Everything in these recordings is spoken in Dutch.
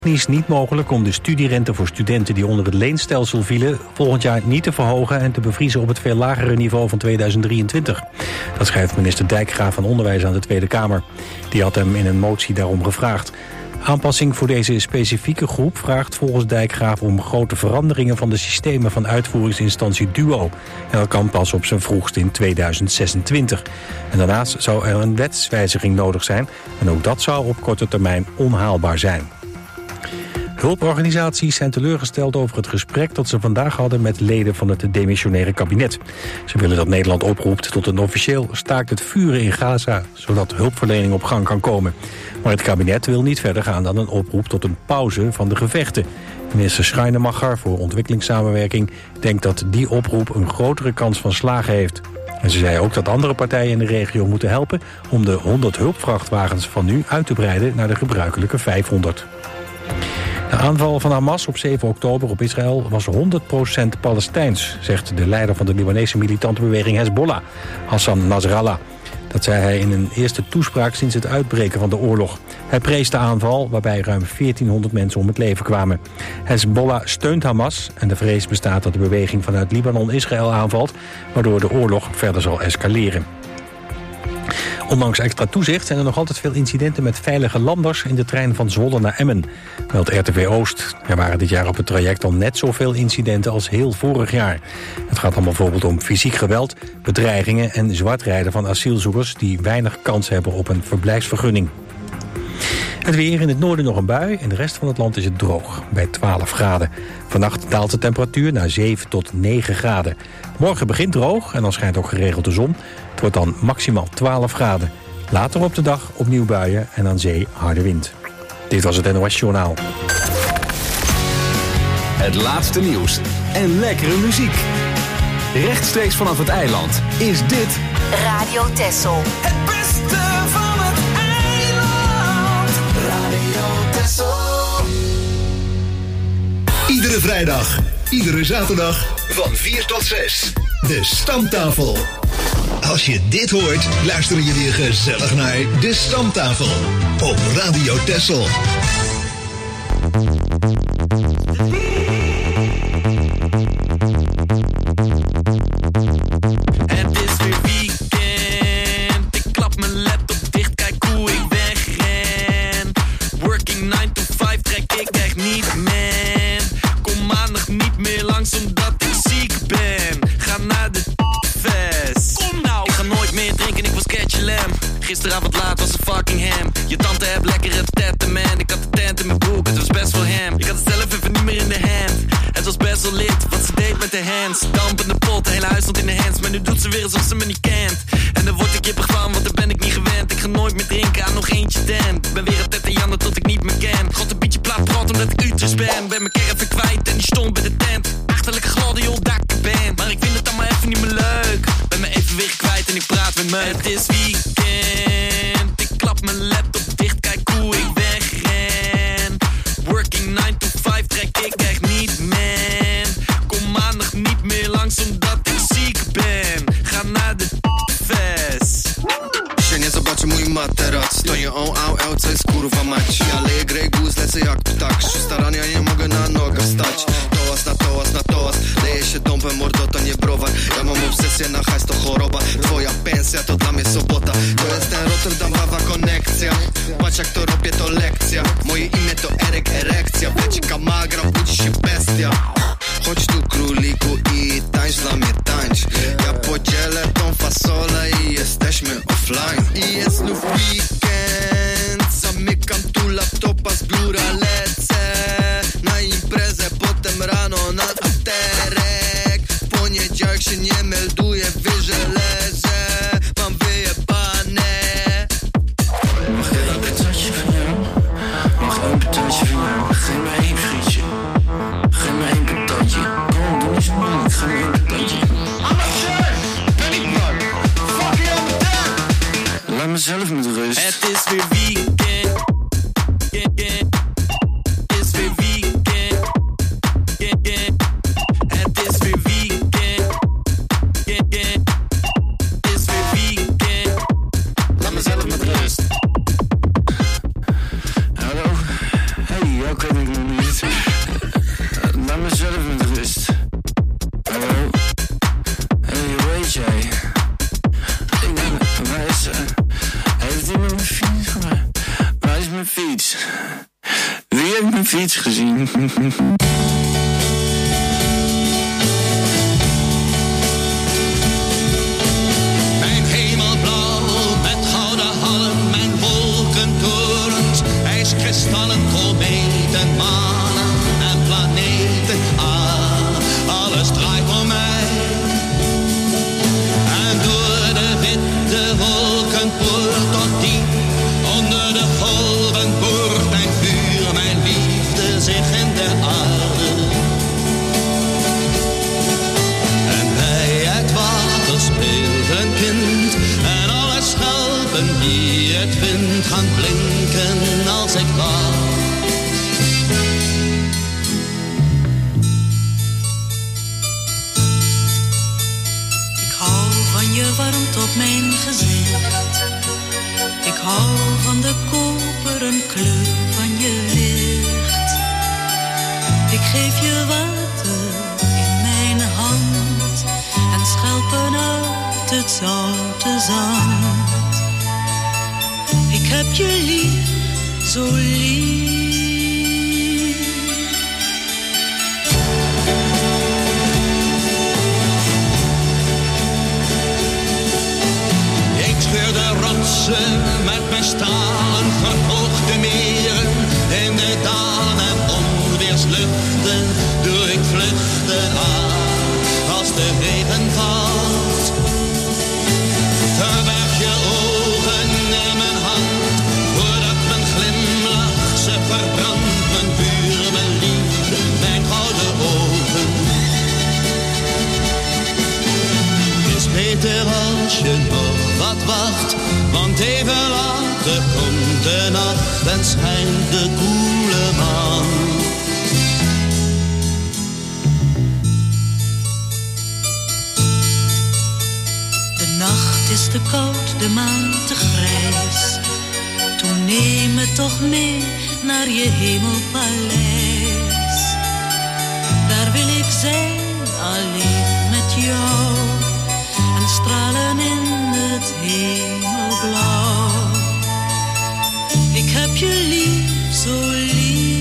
is niet mogelijk om de studierente voor studenten die onder het leenstelsel vielen volgend jaar niet te verhogen en te bevriezen op het veel lagere niveau van 2023. Dat schrijft minister Dijkgraaf van Onderwijs aan de Tweede Kamer. Die had hem in een motie daarom gevraagd. Aanpassing voor deze specifieke groep vraagt volgens Dijkgraaf om grote veranderingen van de systemen van uitvoeringsinstantie DUO. En dat kan pas op zijn vroegst in 2026. En daarnaast zou er een wetswijziging nodig zijn en ook dat zou op korte termijn onhaalbaar zijn. Hulporganisaties zijn teleurgesteld over het gesprek dat ze vandaag hadden met leden van het demissionaire kabinet. Ze willen dat Nederland oproept tot een officieel staakt het vuren in Gaza, zodat hulpverlening op gang kan komen. Maar het kabinet wil niet verder gaan dan een oproep tot een pauze van de gevechten. Minister Schrijnemacher voor ontwikkelingssamenwerking denkt dat die oproep een grotere kans van slagen heeft. En ze zei ook dat andere partijen in de regio moeten helpen om de 100 hulpvrachtwagens van nu uit te breiden naar de gebruikelijke 500. De aanval van Hamas op 7 oktober op Israël was 100% Palestijns, zegt de leider van de Libanese militante beweging Hezbollah, Hassan Nasrallah. Dat zei hij in een eerste toespraak sinds het uitbreken van de oorlog. Hij prees de aanval waarbij ruim 1400 mensen om het leven kwamen. Hezbollah steunt Hamas en de vrees bestaat dat de beweging vanuit Libanon Israël aanvalt, waardoor de oorlog verder zal escaleren. Ondanks extra toezicht zijn er nog altijd veel incidenten met veilige landers in de trein van Zwolle naar Emmen, meldt RTV Oost. Er waren dit jaar op het traject al net zoveel incidenten als heel vorig jaar. Het gaat dan bijvoorbeeld om fysiek geweld, bedreigingen en zwartrijden van asielzoekers die weinig kans hebben op een verblijfsvergunning. Het weer, in het noorden nog een bui, in de rest van het land is het droog, bij 12 graden. Vannacht daalt de temperatuur naar 7 tot 9 graden. Morgen begint droog en dan schijnt ook geregeld de zon. Het wordt dan maximaal 12 graden. Later op de dag opnieuw buien en aan zee harde wind. Dit was het NOS Journaal. Het laatste nieuws en lekkere muziek. Rechtstreeks vanaf het eiland is dit Radio Texel. Het beste van het eiland. Radio Texel. Iedere vrijdag, iedere zaterdag van 4 tot 6. De Stamtafel. Als je dit hoort, luister je weer gezellig naar De Stamtafel op Radio Texel. Het is weer weekend. Ik klap mijn laptop dicht, kijk hoe ik wegren. Working 9 to 5 trek ik echt niet, man. Kom maandag niet meer langs omdat ik ziek ben. Ga naar de fest. Kom nou. Ik ga nooit meer drinken, ik was catch lamb. Gisteravond laat was een fucking ham. Je tante heeft lekkere tetten, man. Ik had de tent in mijn broek, het was best wel hem. Ik had het zelf even niet meer in de hand. Het was best wel lit, wat ze deed met de hands. Dampende pot, het hele huis stond in de hands. Maar nu doet ze weer alsof ze me niet kent. En dan word ik kippig van, want daar ben ik niet gewend. Ik ga nooit meer drinken, aan nog eentje ten. Ben weer een tette Janne tot ik niet meer ken. God een beetje plaat praat omdat ik Utrecht ben. Ben mijn caravan kwijt en die stond bij de tent. Achterlijke gladiool dat ik ben. Maar ik vind het allemaal even niet meer leuk. Ben me even weer kwijt en ik praat met me. Het is weekend, ik klap mijn laptop dicht, kijk hoe ik wegren. Working 9 to 5 trek ik echt niet, man. Kom maandag niet meer langs omdat ik ziek ben. Ga naar de fest. Ще не забачи мої матераc. Stoję on out, co jest kurwa mać. Ale grę guz, lecę jak ptak. Starania nie mogę na nogę wstać. Tołas na tołas na tołas. Leje się dąbem, mordo to nie browar. Ja mam obsesję na hajs, to choroba. Twoja pensja to dla mnie sobota. To jest ten Rotterdamowa konekcja. Patrz jak to robię, to lekcja. Moje imię to Eryk, erekcja. Wleci kamagra, budzi się bestia. Chodź tu króliku i tańcz dla mnie tańcz. Ja podzielę tą fasolę i jesteśmy offline. I jest znów weekend. Zamykam tu laptopa, z biura lecę na imprezę, potem rano na aterek. W poniedziałek się nie melduję, wyżej leżę. Mam wyjebane. Mag ik een patatje van jou? Mag ik een patatje van jou? Geef me één frietje. Geef me één patatje. Kom, doe niet zo moeilijk. Geef me één patatje. Ben ik man. Fuck je op de. Laat mezelf met rust. Het is weer weekend. Het is weer weekend. Het is weer weekend. Het is weer weekend. Laat mezelf met rust. Hallo. Hey, oké. ik nog niet. Laat mezelf met rust. Hallo? Hey, hoe heet jij? Ik ben Wijs. Heeft iemand mijn fiets gemaakt? Waar is mijn fiets? Wie heeft mijn fiets gezien? Mijn hemelblauw met gouden halm, mijn wolkentorens, ijskristallen, kometen, manen en planeten. Alles draait om mij. En door de witte wolkenpoort tot diep onder de golven boort mijn vuur, mijn liefde zich in de aarde. En bij het water speelt een kind en alle schelpen die het vindt gaan blinken als ik wacht. Ik hou van je warmte op mijn gezicht. Ik hou van de koperen kleur van je licht. Ik geef je water in mijn hand en schelpen uit het zoute zand. Ik heb je lief, zo lief. Ik scheur de rotsen met mijn stalen verhoogde meren. In de dalen en onweersluchten doe ik vluchten aan als de regen valt. Verberg je ogen in mijn hand, voordat mijn glimlach ze verbrandt. Mijn vuur, mijn liefde, mijn gouden ogen. Het is beter als je nog wat wacht, want even later komt de nacht en schijnt de koele maan. De nacht is te koud, de maan te grijs. Toen neem me toch mee naar je hemelpaleis. Daar wil ik zijn, alleen met jou. En stralen in het hemelblauw. Ik heb je lief, zo lief.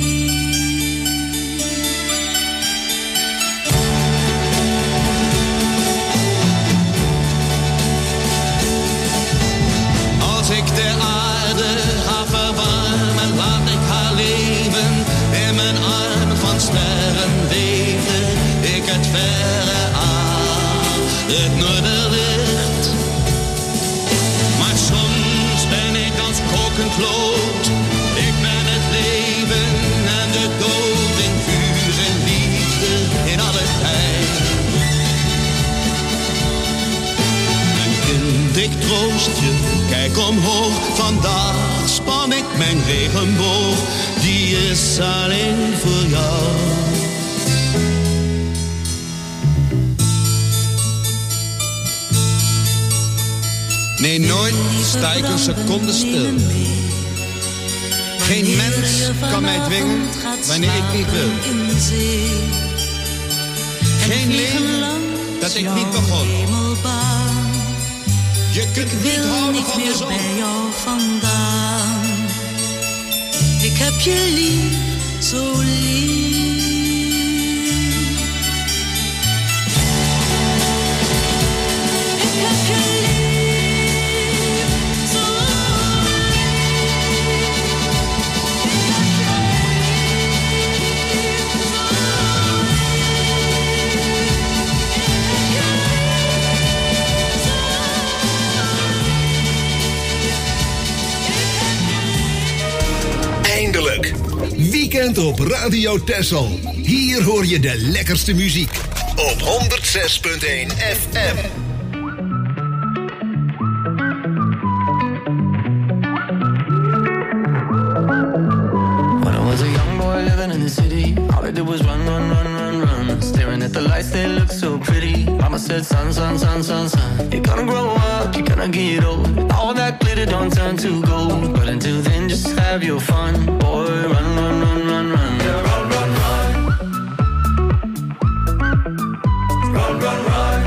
Als ik de aarde ga verwarmen, laat ik haar leven. In mijn armen van sterren weten ik het verre aan, het noorderlicht. Maar soms ben ik als kokend lood. Ik ben het leven en de dood in vuur en liefde in alle tijd. Mijn kind, ik troost je, kijk omhoog. Vandaag span ik mijn regenboog, die is alleen voor jou. Nee, nooit sta ik een seconde stil. Geen mens kan mij dwingen wanneer ik niet wil. Geen leven dat ik niet begon. Je kunt niet houden van de zon. Bij jou vandaan. Ik heb je lief, zo lief. Ik heb je lief, zo Eindelijk. Weekend op Radio Texel. Hier hoor je de lekkerste muziek. Op 106.1 FM. When I was a young boy living in the city, all I did was run, run, run, run, run. Staring at the lights, they look so pretty. My Mama said, son, son, son, son, son, you're gonna grow up, you're gonna get old. All that glitter don't turn to gold. But until then, just have your fun. Boy, run, run, run, run, run. Yeah, run, run, run. Run, run, run.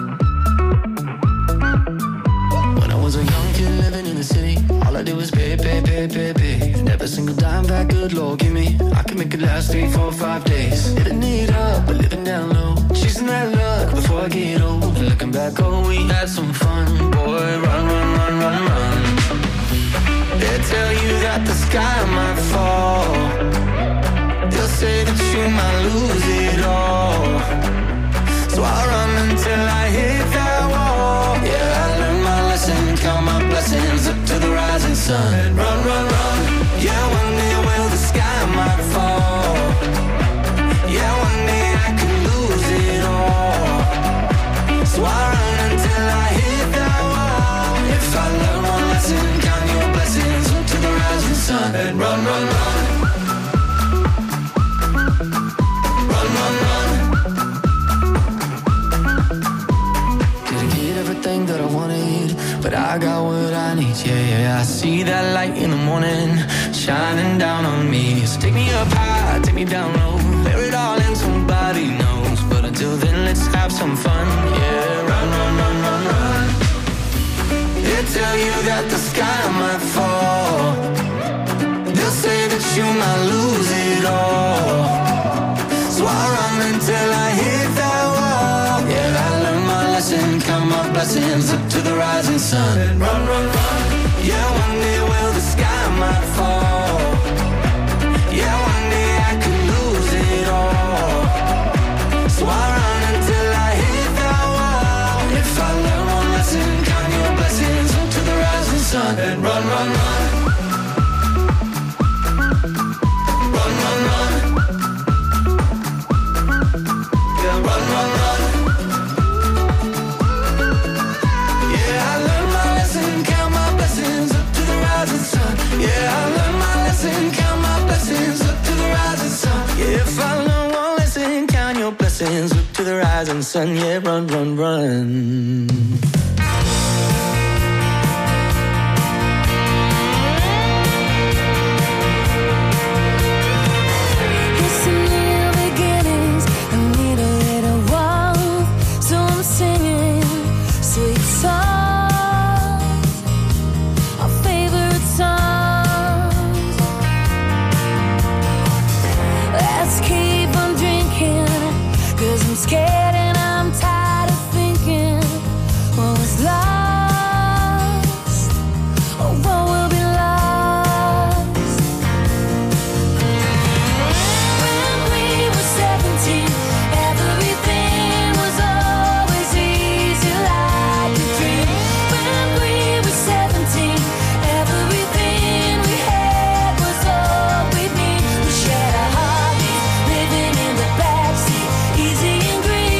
When I was a young kid living in the city, all I did was pay, pay, pay, pay, pay. Never single dime back, good Lord, give me. I could make it last 3, 4, 5 days. Living it up, but living down low. Chasing that luck before I get old. And looking back, oh, we had some fun. Boy, run, run, run, run, run. They tell you that the sky might fall. They'll say that you might lose it all. So I run until I hit that wall. Yeah, I learned my lesson, count my blessings up to the rising sun. And run, run, run. Yeah, one day will the sky might fall. Yeah, one day I could lose it all. So I run until I hit that wall. If I learn one lesson, count your blessings up to the rising sun. And run, run, run. Run, run, run. Didn't get everything that I wanted, but I got what I need, yeah, yeah. I see that light in the morning, shining down on me. So take me up high, take me down low, bear it all and somebody knows. But until then, let's have some fun, yeah. Run, run, run, run, run. They tell you that the sky might fall. They'll say that you might lose it all. So I run until I hit that wall. Yeah, I learned my lesson, count my blessings up to the rising sun. And run, run, run. Yeah, one day will the sky might fall. Yeah, one day I could lose it all. So I run until I hit that wall. If I learn one lesson, count your blessings up to the rising sun. And run, run, run. Run, run, run. Yeah, run, run, run. Yeah, I learned my lesson, count my blessings up to the rising sun. Yeah, I learned my lesson, count my blessings up to the rising sun. Yeah, if I learn one lesson, count your blessings up to the rising sun. Yeah, run, run, run. Scared and I'm tired of thinking what was lost or what will be lost. When we were 17, everything was always easy like a dream. When we were 17, everything we had was all we need. We shared our heartbeat, living in the backseat, easy and green.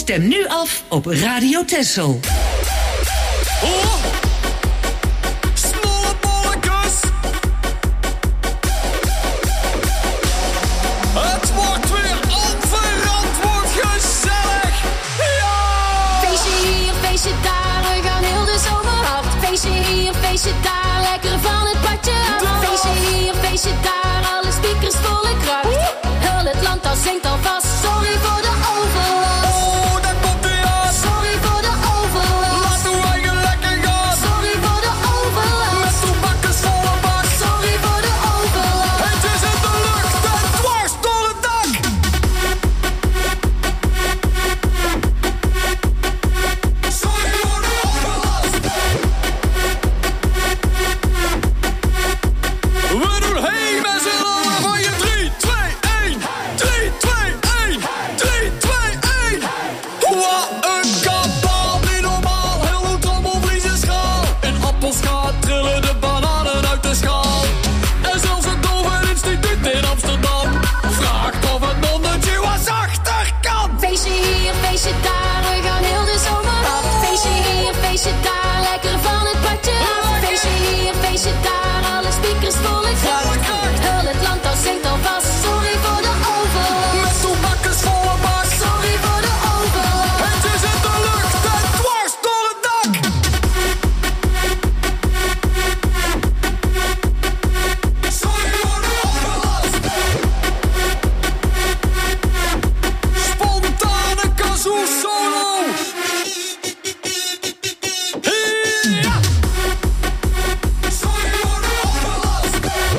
Stem nu af op Radio Texel. Snolle bolletjes. Het wordt weer onverantwoord gezellig. Ja! Feestje hier, feestje daar, we gaan heel de zomer af. Feestje hier, feestje daar, lekker van het padje af. Feestje hier, feestje daar, alle speakers volle kracht. Heel het land al zingt alvast, sorry voor de overlast. Oh, daar komt hij aan. Sorry voor de overlast. Laat uw eigen lekker gaan. Sorry voor de overlast. Met toebakkers volle bak. Sorry voor de overlast. Het is in de lucht en dwars door het dak. Sorry voor de overlast. We doen hey met z'n allen van je 3, 2, 1. 3, 2, 1. 3, 2, 1. Wat een kabaal, niet normaal. Heel hoe trommelvlies is schaal. In appelschaat trillen de bananen uit de schaal. En zelfs het Doven Instituut in Amsterdam vraagt of het nonnetje was achter kan. Feestje hier, feestje daar, we gaan heel de zomer af. Feestje hier, feestje daar, lekker van het padje af. Feestje hier, feestje daar, alle speakers volle kracht. Heel het land al zingt alvast, sorry voor de overlast. Met toebakkers volle bak. Sorry voor de overlast. Het is in de lucht en dwars door het dak. Sorry voor de overlast. Spontane kazoo solo. Ja. Sorry voor de overlast.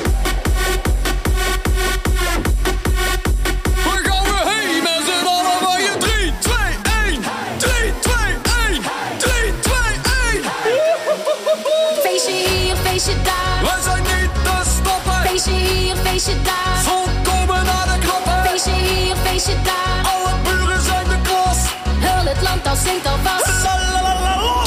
We gaan weer heen met z'n allen van je 3, 2, 1. 3, 2, 1. 3, 2, 1. Feestje hier, feestje daar. We zijn niet te stoppen. Feestje hier, feestje daar. Volkomen naar de knoppen. Feestje hier, feestje daar. Alle buren zijn de klos. Heel het land al zingt alvast. Los.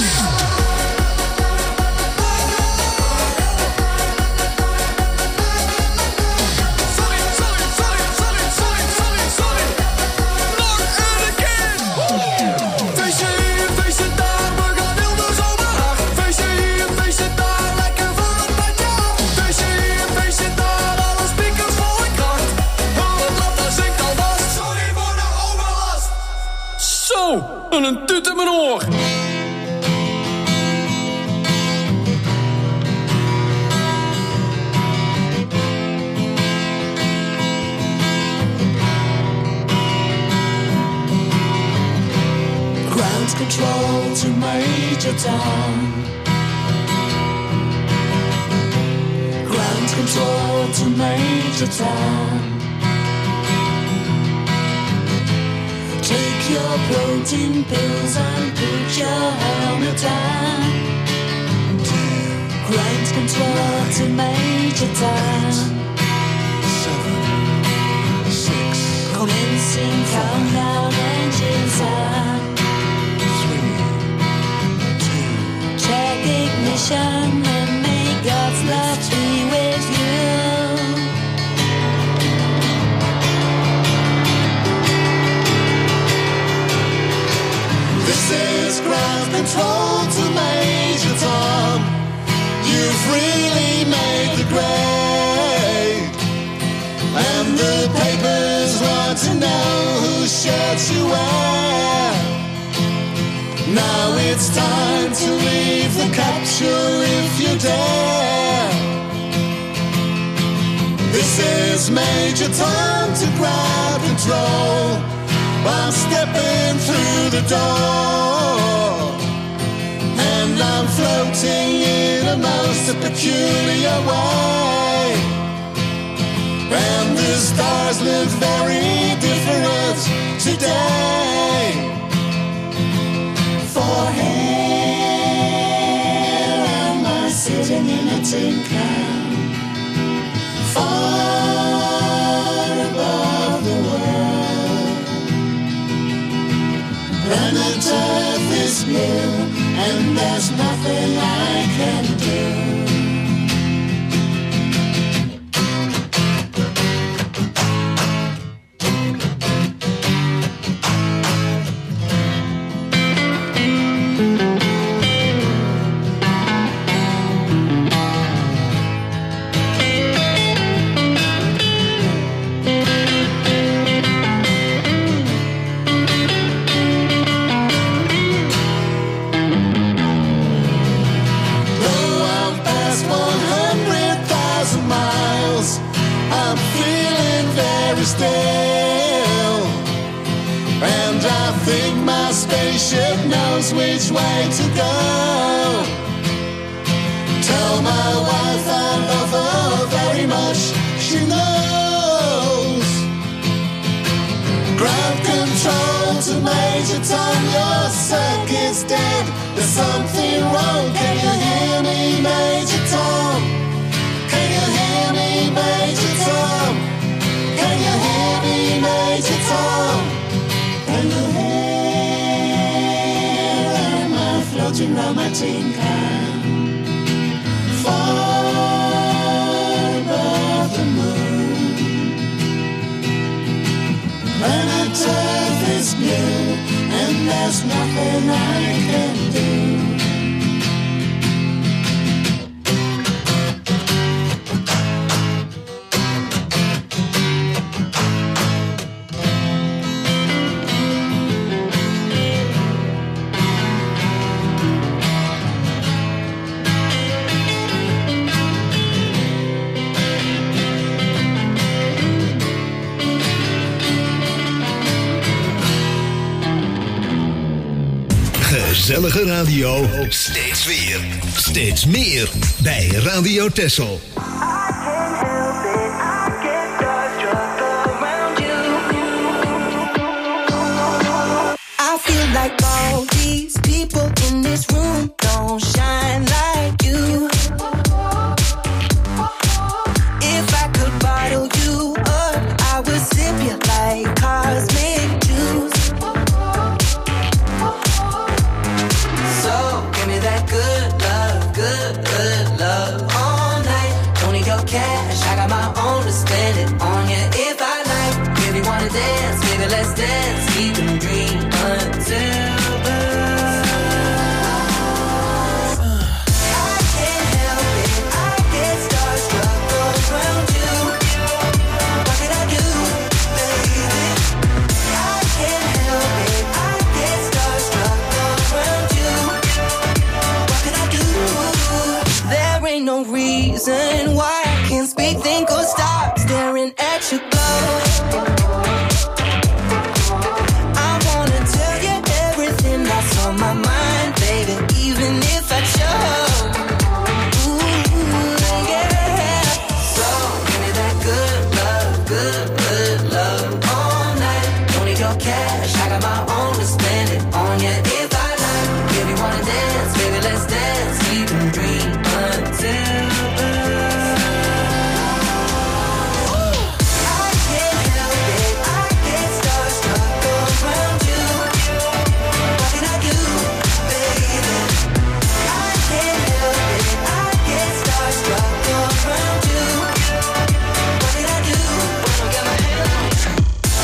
Sorry, sorry, sorry, sorry, sorry, sorry, sorry. Nog een keer. Feestje hier, feestje daar, we gaan heel de zomer af. Feestje hier, feestje daar, lekker van het padje af. Feestje hier, feestje daar, alle speakers volle kracht. Heel het land dat zingt alvast. Sorry voor de overlast. Zo, en een tut in mijn oor. Ground control to Major Tom. Ground control to Major Tom. Take your protein pills and put your helmet on. Ground control to Major Tom. 7, 6, commencing countdown engines on. 3, 2, check ignition and may God's love be with you. This is ground control to Major Tom. You've really made the grade. And the papers want to know whose shirts you wear. Now it's time to leave the capsule if you dare. This is Major Tom to ground control. I'm stepping through the door. And I'm floating in a most peculiar way. And the stars look very different today. For here am I sitting in a tin can, far above the world. Planet Earth is blue, and there's nothing I can do. still. And I think my spaceship knows which way to go. Tell my wife I love her very much, she knows. Ground control to Major Tom, your circuit's dead. There's something wrong, can you hear me, Major Tom? Can you hear me, Major Tom? Can you hear me, Major Tom? Can you hear the man floating round my tin can? Far above the moon. Planet Earth is new, and there's nothing I can do. Gezellige radio, steeds weer, steeds meer bij Radio Texel. I feel like all these people in this room don't shine like you. If I could bottle you up, I would sip you like cosmic juice. So give me that good love all night. Don't need your cash, I got my own to spend it on you if I like. If you wanna dance, baby, let's dance. We can dream until the I can't help it, I get starstruck around you. What can I do, baby? I can't help it, I get starstruck around you. What can I do? There ain't no reason why I can't speak, think, or stop staring at you glow. On my mind, baby, even if I chose. Ooh, yeah. So give me that good love all night. Don't need your cash, I got my own to spend it on you if I like. If you wanna dance, baby, let's dance. We can dream until I can't help it, I get starstruck around you. What can I do, baby? I can't help it, I get starstruck around you. What can I do when I get my hands on you?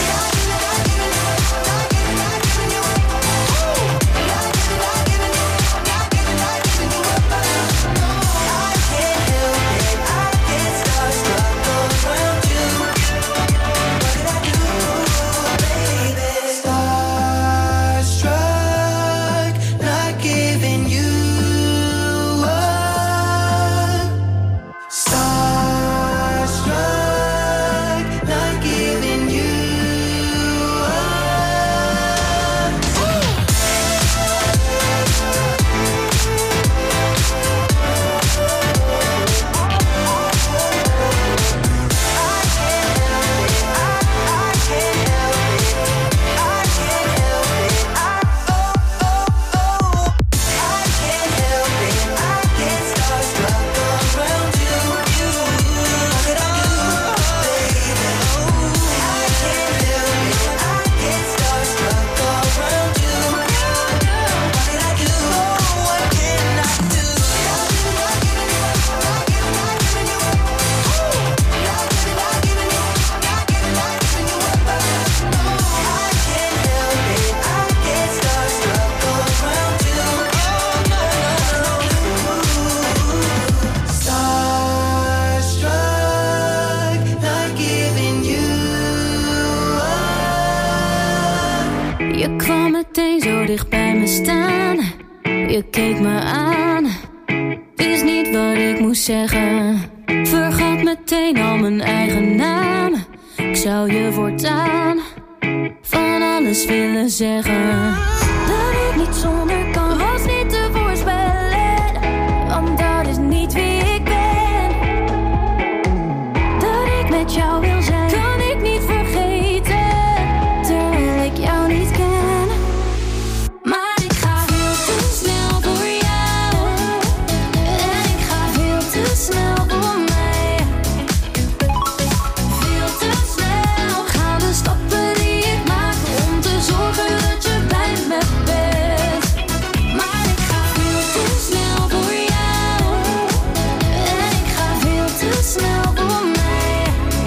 Je kwam meteen zo dicht bij me staan. Je keek me aan. Wist niet wat ik moest zeggen. Vergat meteen al mijn eigen naam. Ik zou je voortaan van alles willen zeggen. Dat ik niet zonder kan, was niet te voorspellen. Want dat is niet wie ik ben. Dat ik met jou wil zijn, kan ik niet vergeten. Terwijl ik jou niet ken. Maar ik ga veel te snel voor jou. En ik ga veel te snel voor mij. Veel te snel gaan de stappen die ik maak om te zorgen dat je bij me bent. Maar ik ga veel te snel voor jou. En ik ga veel te snel voor mij.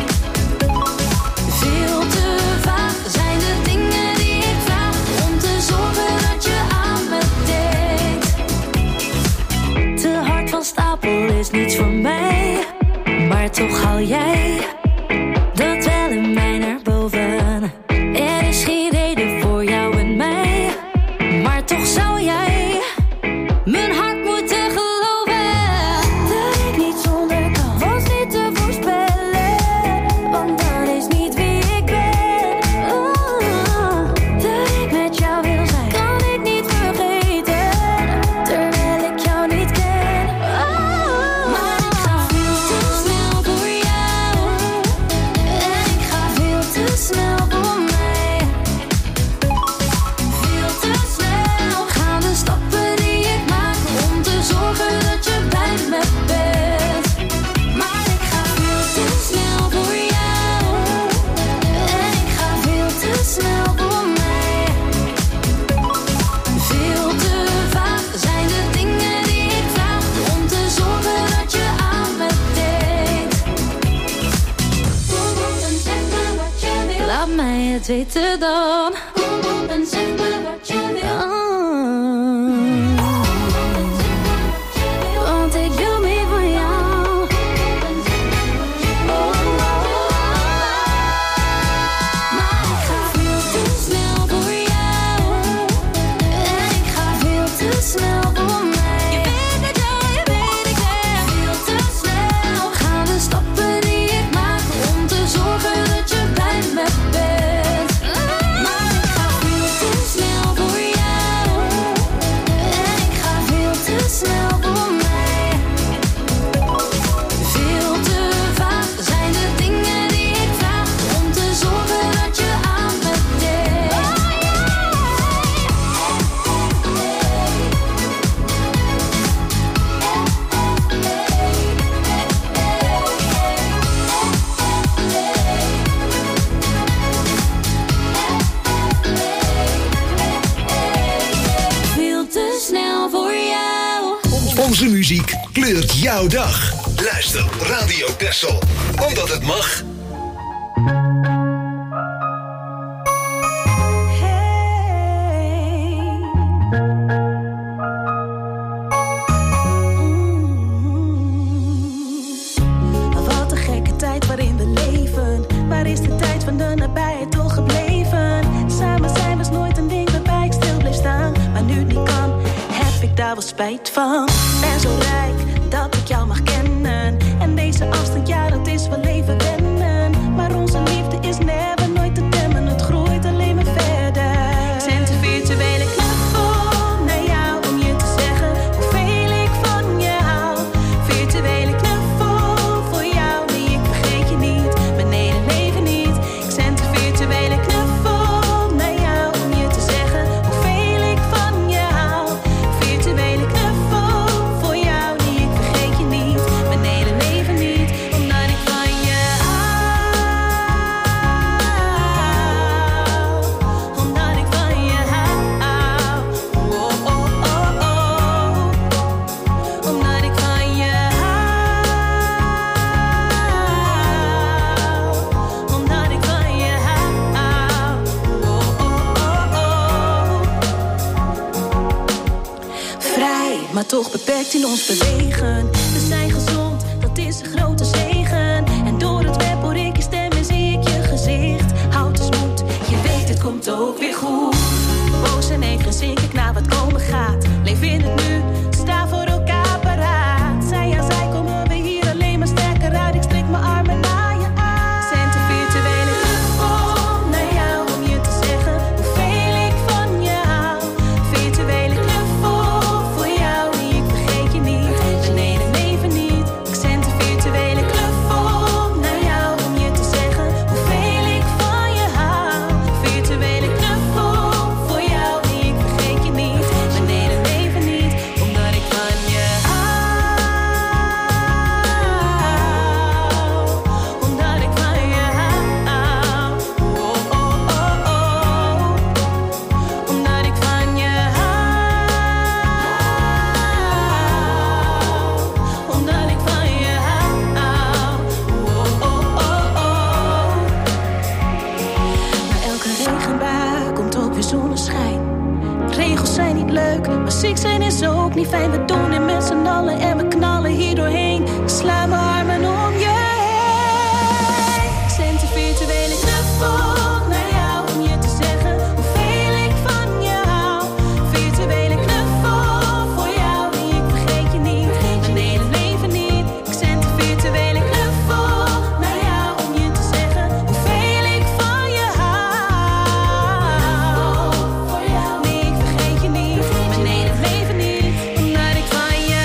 Veel te vaak zijn de dingen die ik vraag om te zorgen dat je aan me denkt. Te hard van stapel is niets voor mij. Maar toch haal jij dat wel in mij naar boven. Er is geen reden voor jou en mij. Maar toch zou jij mijn hart moeten geloven. Dat ik niet zonder kan, was niet te voorspellen. Want dat is niet wie ik ben. Dat ik met jou wil zijn, kan ik niet vergeten. Terwijl ik jou niet ken. Maar ik ga veel te snel voor jou. En ik ga veel te snel voor mij. Veel te snel gaan de stappen die ik maak om te zorgen dat je bij me bent. Maar ik ga veel te snel voor jou. En ik ga veel te snel voor mij. Veel te vaak zijn de dingen die ik vraag om te zorgen dat je aan me denkt. En zeg me wat je wil. Laat mij het weten dan. En zeg me wat je wil. Want ik wil meer van jou. Maar ik ga veel te snel voor jou. En ik ga veel te snel voor mij. Je weet het al, je weet ik wel. Veel te snel gaan de stappen die ik maak om te zorgen dat je bij me bent. Maar ik ga veel te snel voor jou. En ik ga veel te snel voor mij. Veel te vaak zijn de dingen die ik vraag om te zorgen dat je aan me denkt. Veel te snel voor jou. Onze muziek kleurt jouw dag. Luister Radio Texel, omdat het mag. Wat een gekke tijd waarin we leven. Waar is de tijd van de nabijheid toch gebleven? Samen zijn was nooit een ding waarbij ik stil bleef staan. Maar nu het niet kan, heb ik daar wel spijt van. Ben zo rijk dat ik jou mag kennen. En deze afstand, ja, dat is wel even wennen. Maar onze liefde is never nooit te temmen. Het groeit alleen maar verder. Ik zend een virtuele knuffel naar jou om je te zeggen hoeveel ik van je hou. Virtuele knuffel voor jou, nee, ik vergeet je niet. Mijn hele leven niet. Ik zend een virtuele knuffel naar jou om je te zeggen hoeveel ik van je hou. Virtuele knuffel voor jou, nee, ik vergeet je niet. Mijn hele leven niet, omdat ik van je hou. Omdat ik van je hou. Oh, oh, oh, oh. Omdat ik van je hou. Omdat ik van je hou. Oh, oh, oh, oh. Vrij, maar toch beperkt in ons bewegen. We zijn gezond, dat is een grote zegen. En door het web hoor ik je stem en zie ik je gezicht. Houd dus moed, je weet het komt ook weer goed. Boos en even zink ik naar wat komen gaat. Leef in het nu, sta voor elkaar paraat. Zij aan zij komen we hier alleen maar sterker uit. Ik strek mijn armen naar je aan. Zend een virtuele Ziek zijn is ook niet fijn. We doen het met z'n allen en we knallen hier doorheen. Ik sla mijn armen om je heen. Ik zend een virtuele knuffel naar jou om je te zeggen hoeveel ik van je hou. Virtuele knuffel voor jou, nee, ik vergeet je niet, mijn hele leven niet. Ik zend een virtuele knuffel naar jou om je te zeggen hoeveel ik van je hou. Voor jou, nee, ik vergeet je niet, mijn hele leven niet, omdat ik van je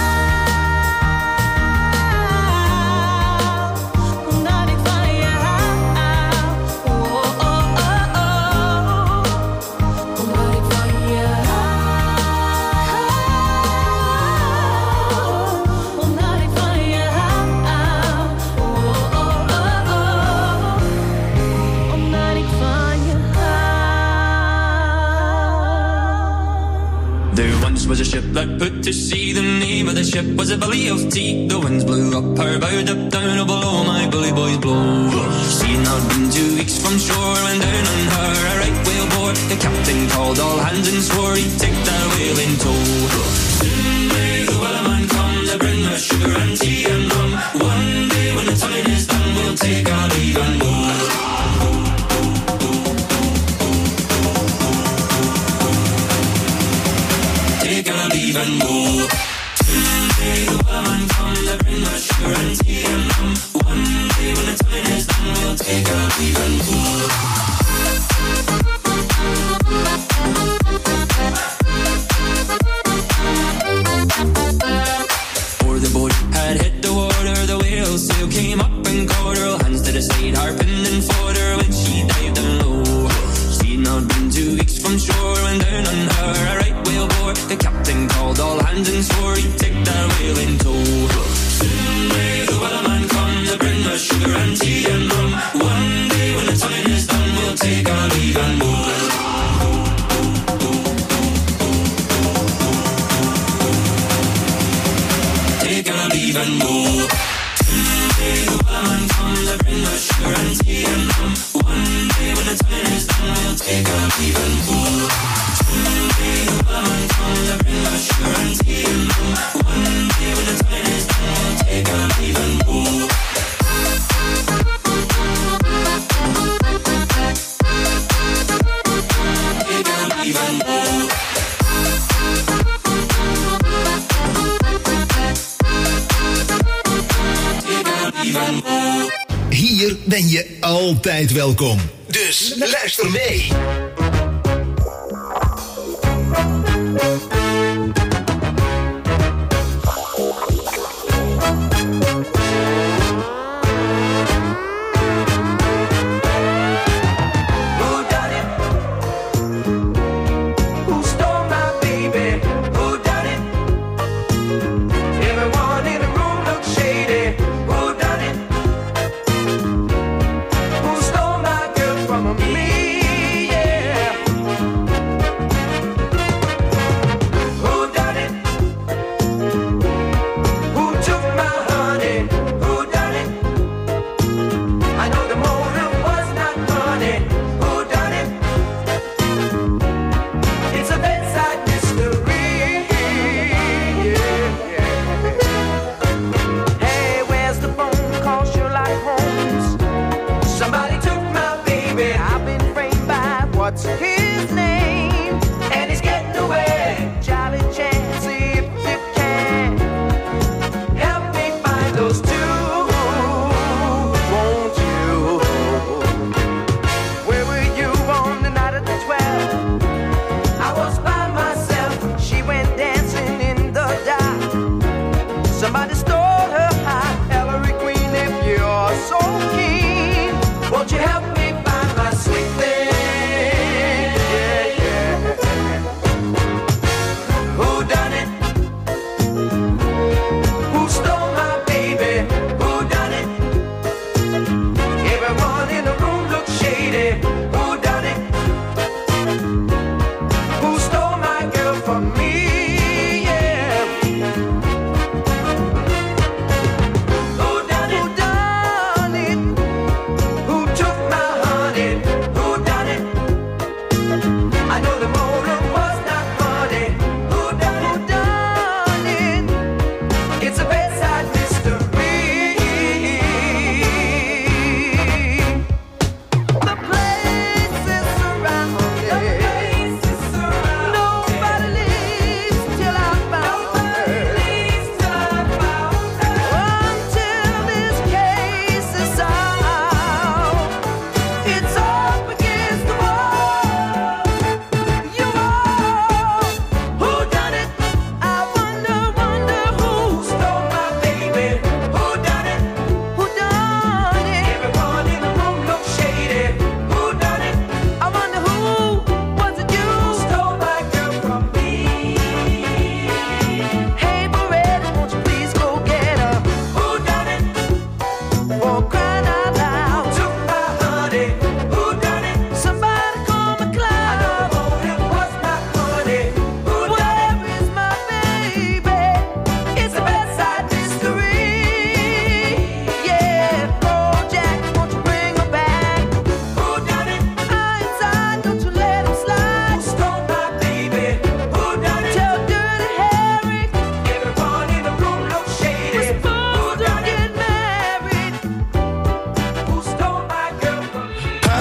hou. Omdat ik van je hou. Oh, oh, oh, oh. Omdat ik van je hou. Omdat ik van je hou. Oh, oh, oh, oh. Omdat ik van je hou. There once was a ship that put to sea. The name of the ship was a Billy of Tea. The winds blew up her bow, up down, oh below my bully boys blow. She had not been 2 weeks from shore when down on her a right whale bore. The captain called all hands and swore he'd take that whale in tow. Soon may the wellerman come to bring us sugar and tea and rum. One day when the time is done, we'll take our leave and go. Take our leave and go. Someday the wellerman come to bring us sugar and tea and rum. One day when the time is done, we'll take our leave and go. Before the boat had hit the water, the whale sail came up and caught her. Hands to the side, harping and fought her when she dived down low. She'd not been 2 weeks from shore when down on her a right whale bore. The captain called all hands and swore he'd take that whale in tow. Soon may the wellerman come to bring us sugar and tea and rum. One day when the time is done, we'll take our leave and go. Take our leave and go. Someday the wellerman come to bring us sugar and tea and rum. One day when the time is done, we'll take our leave and go. Someday the wellerman come to bring us sugar and tea and rum. One day when the time is done, we'll take our leave and go. Take our leave and go. Hier ben je altijd welkom. Dus luister mee. Who done it? Who stole my baby? Who done it? Everyone in the room looks shady. Who done it? Who stole my girl from me? Yeah. Who done it? Who took my honey? Who done it? I know the motive was not money. Who done it? It's a bedside mystery. Hey, where's the phone call? Sherlock Holmes. Somebody took my baby. I've been framed by what's his name, and he's getting away. Jolly chance, if you can help me find those two, won't you? Where were you on the night of the 12th? I was by myself. She went dancing in the dark. Somebody stole her heart. Ellery Queen, if you're so keen, won't you help me find my sweet thing?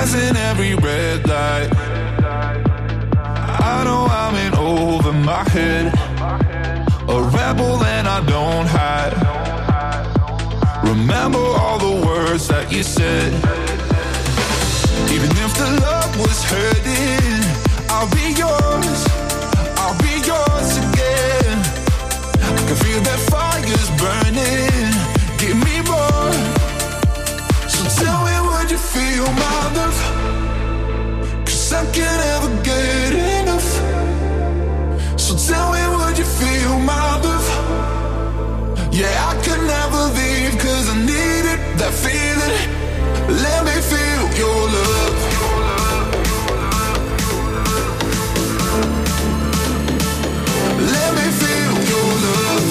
passing every red light. I know I'm in over my head, a rebel and I don't hide. Remember all the words that you said. Even if the love was hurting, I'll be yours again. I can feel that fire's burning, give me more. So tell me, would you feel my love? 'Cause I can't ever get enough. So tell me, would you feel my love? Yeah, I could never leave 'cause I needed that feeling. Let me feel your love. Let me feel your love.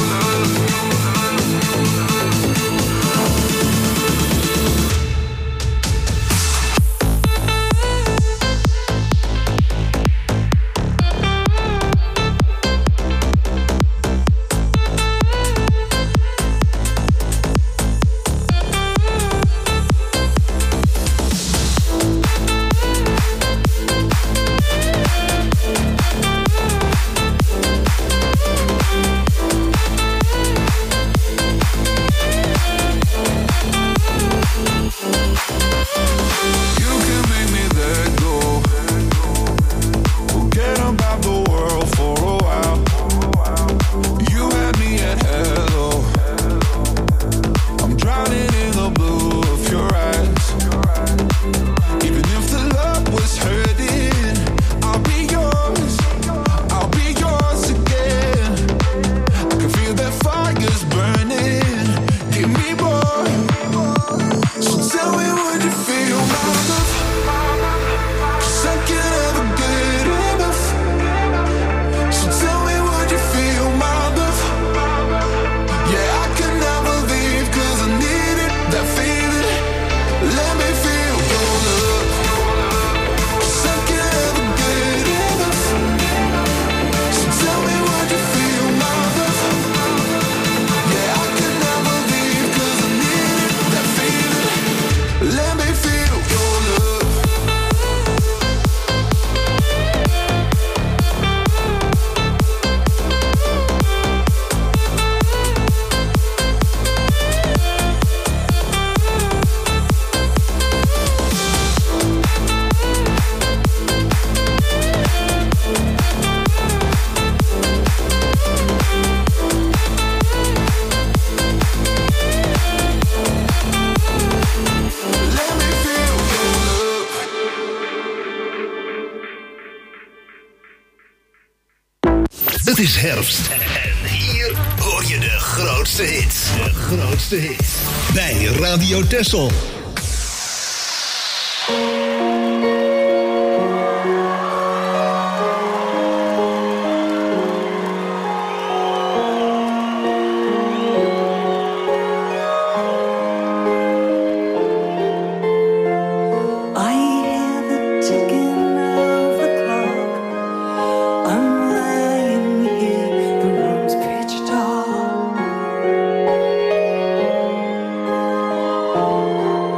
Het is herfst en hier hoor je de grootste hits. De grootste hits. Bij Radio Texel. Oh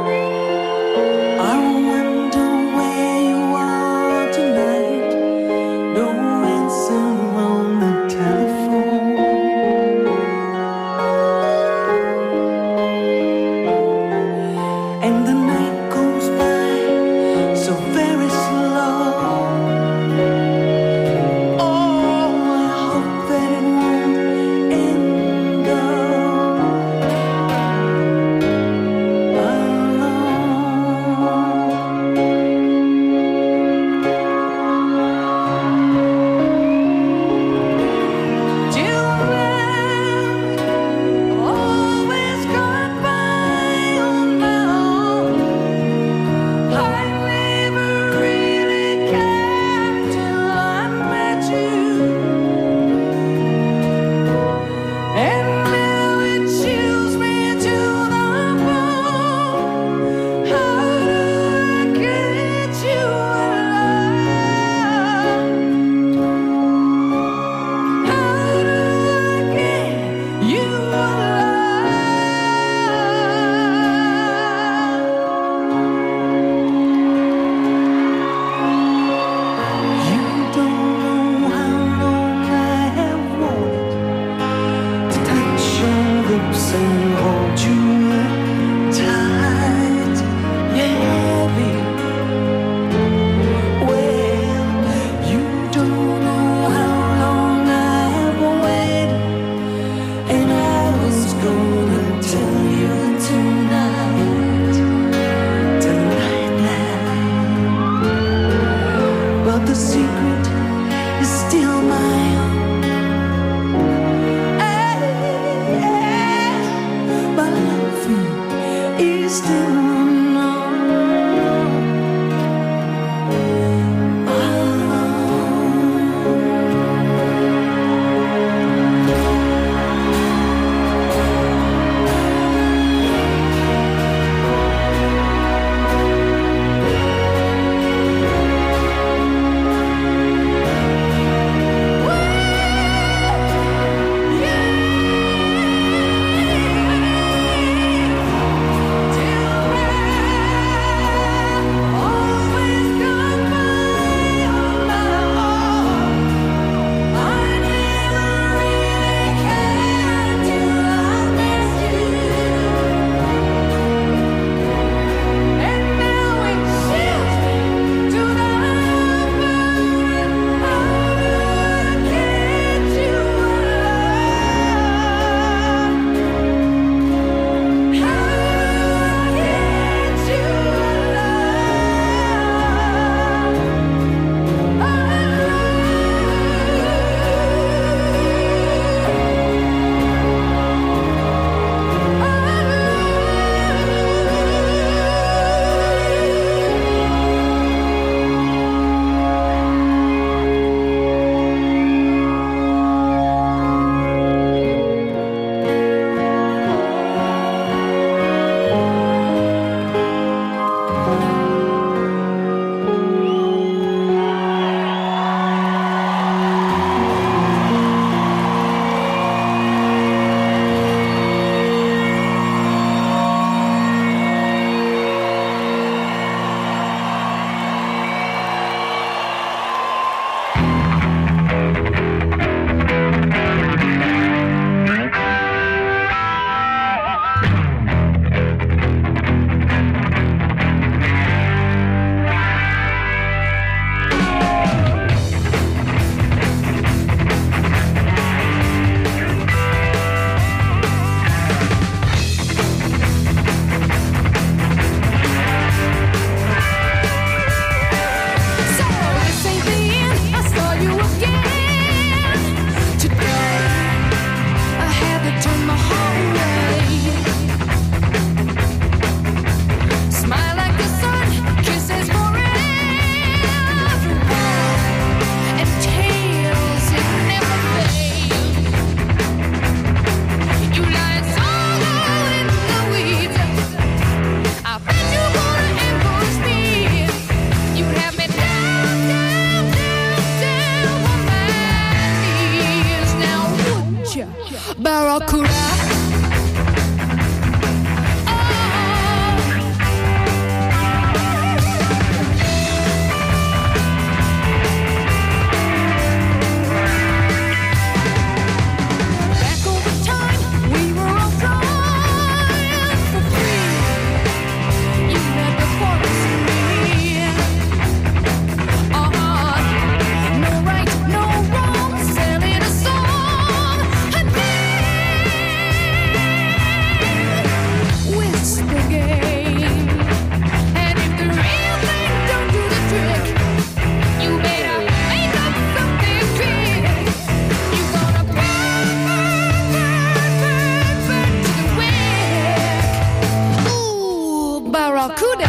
Barracuda.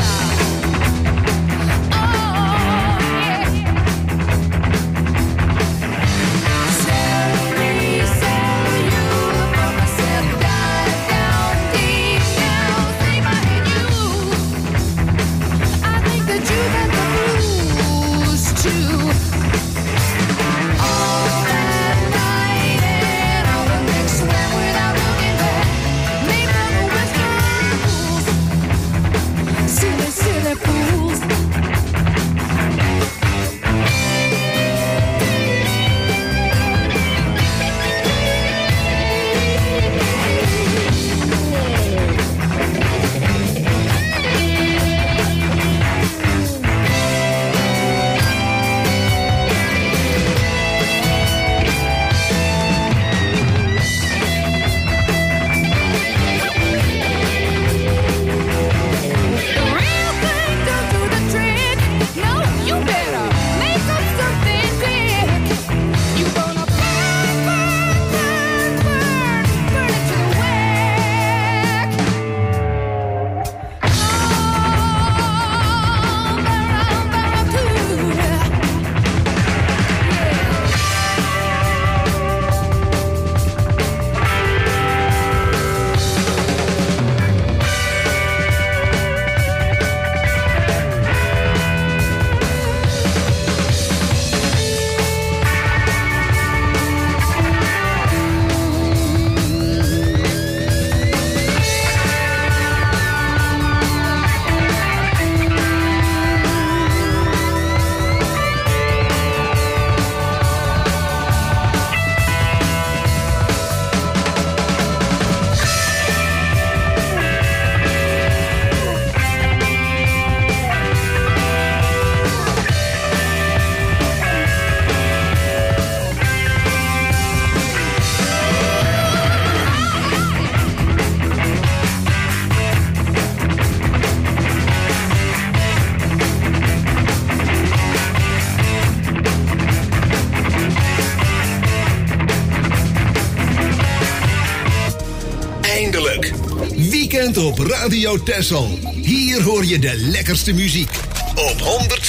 Weekend op Radio Texel. Hier hoor je de lekkerste muziek. Op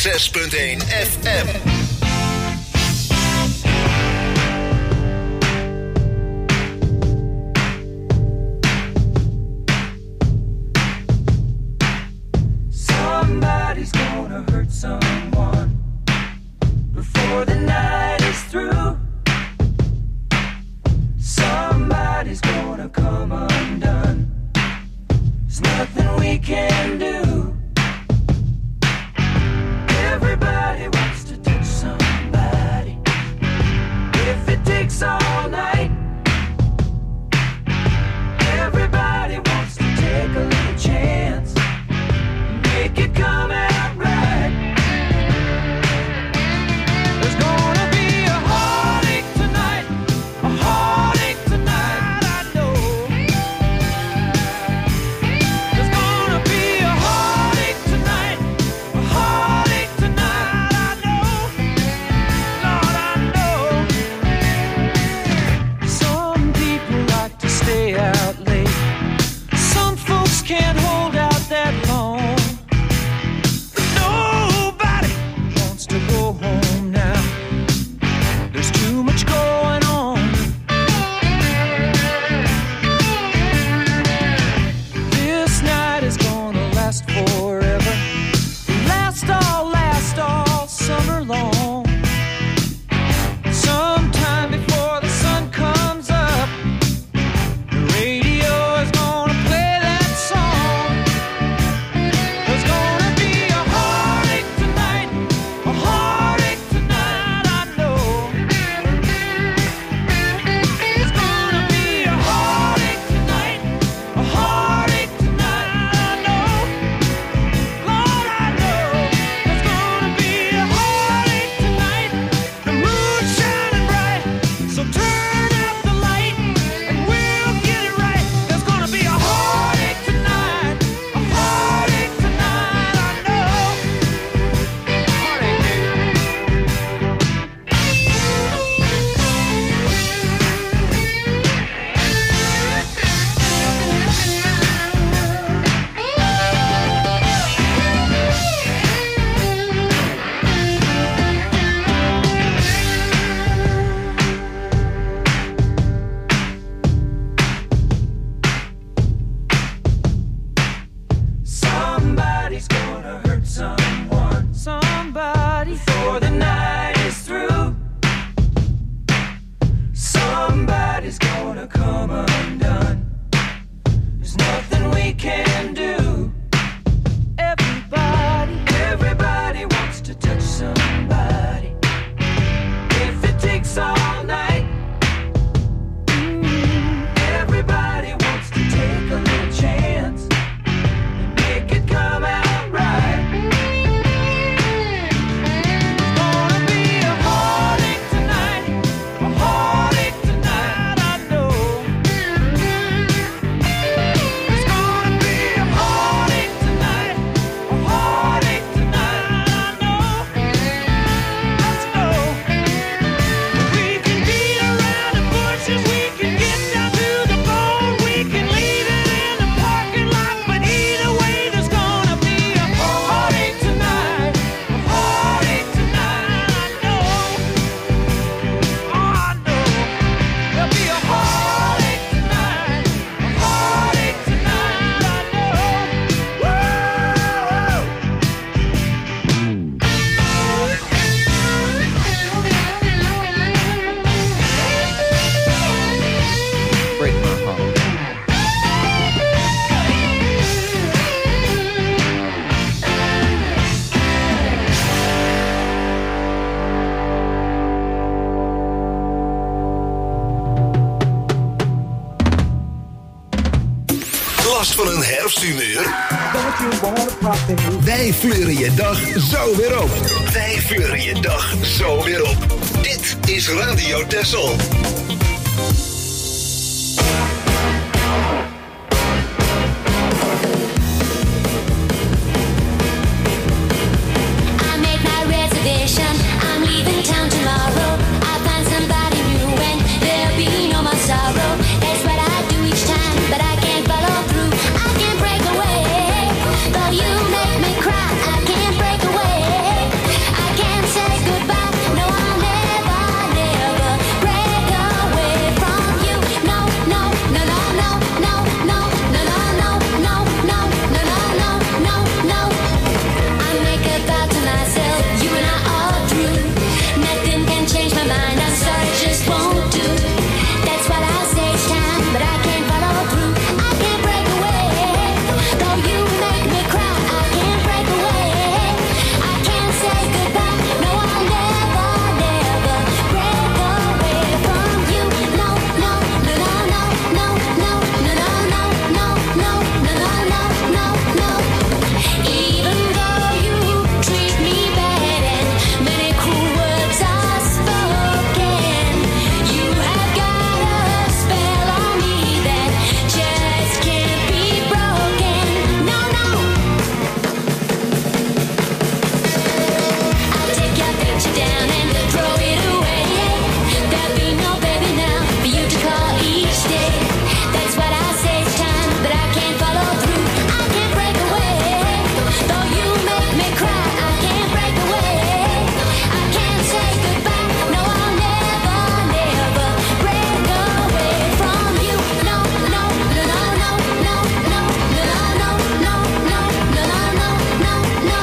106.1 FM. Somebody's gonna hurt someone before the night is through. Somebody's gonna come undone. There's nothing we can do. Everybody wants to touch somebody. If it takes all night. Everybody wants to take a little chance. Make it come out right. There's gonna be a heartache tonight. A heartache tonight, I know. There's gonna be a heartache. Last van een herfsthumeur? Wij fleuren je dag zo weer op. Wij fleuren je dag zo weer op. Dit is Radio Texel. I'm leaving town tomorrow. I'll find somebody new and there'll be no more sorrow. That's what I do each time, but I can't follow through. I can't break away, though you make me cry. I can't break away. I can't say goodbye. No, I'll never, never break away from you. No, no, no, no, no, no, no, no, no, no, no, no, no, no, no, no. I make a vow to myself. You and I are through. Nothing can change my mind. I'm sorry, it just won't do. That's what I say each time, but I can't follow through. I can't break away, though you make me cry. I can't break away. I can't say goodbye. No, I'll never, never break away from you. No, no, no, no, no, no, no, no, no, no, no, no, no, no, no, no. Even though you treat me bad and many cruel words are spoken, you have got a spell on me that just can't be broken. No, no. I'll take your picture down and throw it away. There'll be no baby now for you to call each day. That's what I say each time, but I can't follow through. I can't break away, though you make me cry. I can't break away. I can't say goodbye. No, I'll never, never break away from you. No, no, no, no, no, no, no, no, no, no, no, no, no, no, no.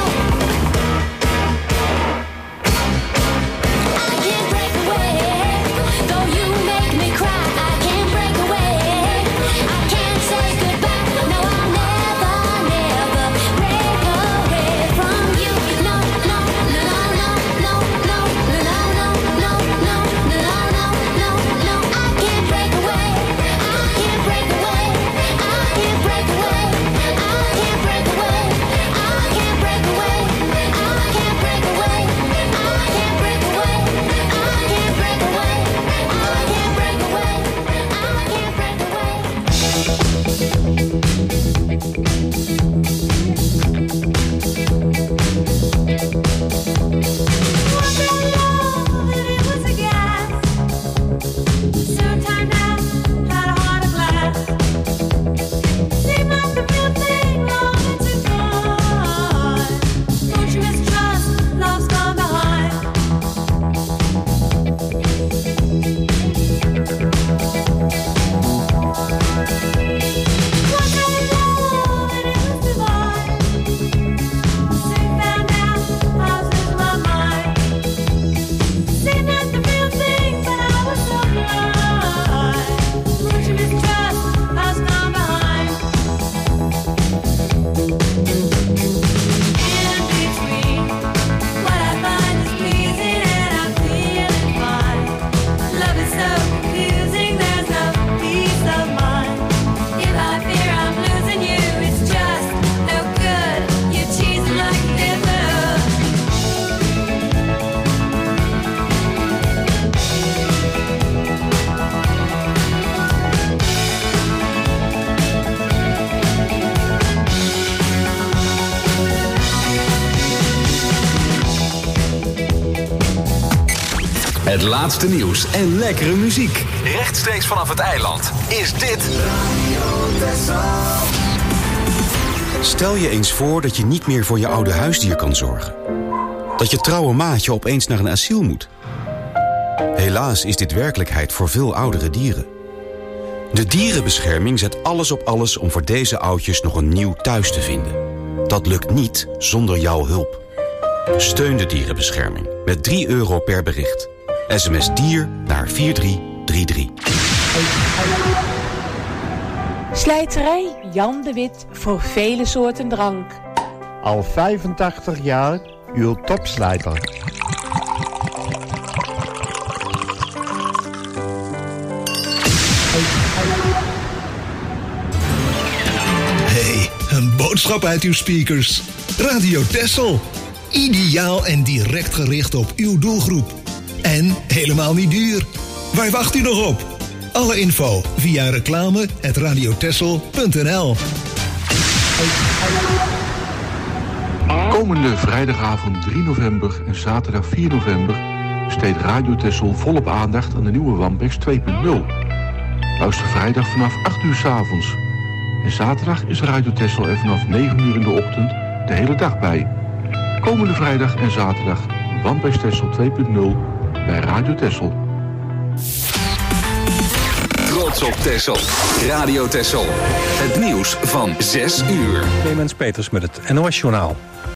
I can't break away, though you make me cry. I can't break away. I can't say goodbye. No, I'll never, never break away from you. No, no, no, no, no, no, no, no, no, no, no, no, no, no. I can't break away. I can't break away. I can't break away. I can't break away. I can't break away. I can't break away. I can't break away. I can't break away. I can't break away. Love's gone behind. Het laatste nieuws en lekkere muziek. Rechtstreeks vanaf het eiland is dit... Stel je eens voor dat je niet meer voor je oude huisdier kan zorgen. Dat je trouwe maatje opeens naar een asiel moet. Helaas is dit werkelijkheid voor veel oudere dieren. De dierenbescherming zet alles op alles om voor deze oudjes nog een nieuw thuis te vinden. Dat lukt niet zonder jouw hulp. Steun de dierenbescherming met €3 per bericht. SMS dier naar 4333. Slijterij Jan de Wit voor vele soorten drank. Al 85 jaar uw topslijter. boodschappen uit uw speakers. Radio Texel. Ideaal en direct gericht op uw doelgroep. En helemaal niet duur. Waar wacht u nog op? Alle info via reclame@radiotexel.nl. Komende vrijdagavond 3 november en zaterdag 4 november besteedt Radio Texel volop aandacht aan de nieuwe Wampex 2.0. Luister vrijdag vanaf 8 uur 's avonds. En zaterdag is Radio Texel er vanaf 9 uur in de ochtend de hele dag bij. Komende vrijdag en zaterdag Wampex Texel 2.0 bij Radio Texel. Trots op Texel. Radio Texel. Het nieuws van 6 uur. Clemens Peters met het NOS-journaal.